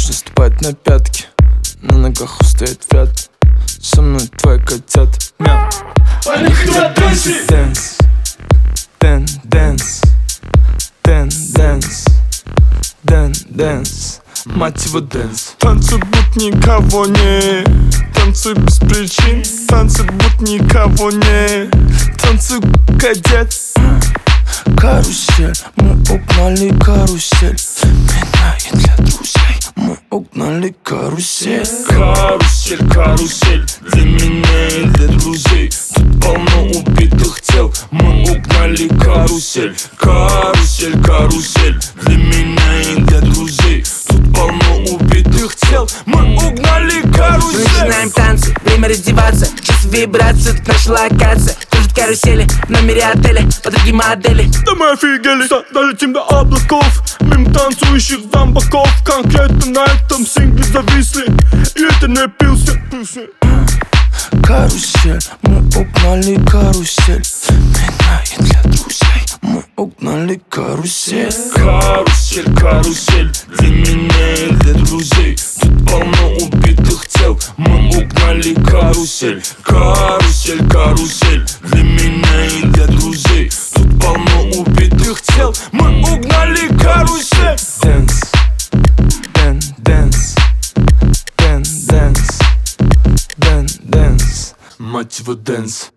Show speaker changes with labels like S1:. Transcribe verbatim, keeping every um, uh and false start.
S1: Можешь наступать на пятки, на ногах устоять вряд. Со мной твои котята, мяу.
S2: Они хотят дэнсить.
S1: Дэнс, дэн, дэнс, дэн, дэнс, дэн, дэнс, мать его дэнс.
S2: Танцы будто никого не, танцы без причин. Танцы будто никого не, танцы кадет.
S1: Карусель, мы угнали карусель. Меня и для друзей мы угнали карусель.
S2: Карусель, карусель, для меня и для друзей. Тут полно убитых тел, мы угнали карусель. Карусель, карусель, для меня и для друзей. Тут полно убитых тел, мы угнали карусель.
S3: Мы начинаем танцы, время раздеваться. Чувств вибрация, тут наша локация. Кружат карусели в номере отеля, подруги модели.
S2: Да мы офигели, долетим до облаков. Мимо танцующих зомбаков. Конкретно на этом сингле зависли. И это не пился.
S1: Карусель, мы угнали карусель. Меня и для друзей мы угнали карусель.
S2: Карусель, карусель, для меня и для друзей. Тут полно убитых тел, мы угнали карусель. Карусель, карусель, для меня и для друзей. Тут полно убитых тел, мы угнали карусель.
S1: Дэнс, дэн, дэнс, дэн, дэнс, дэн, дэнс,
S2: Мать его дэнс.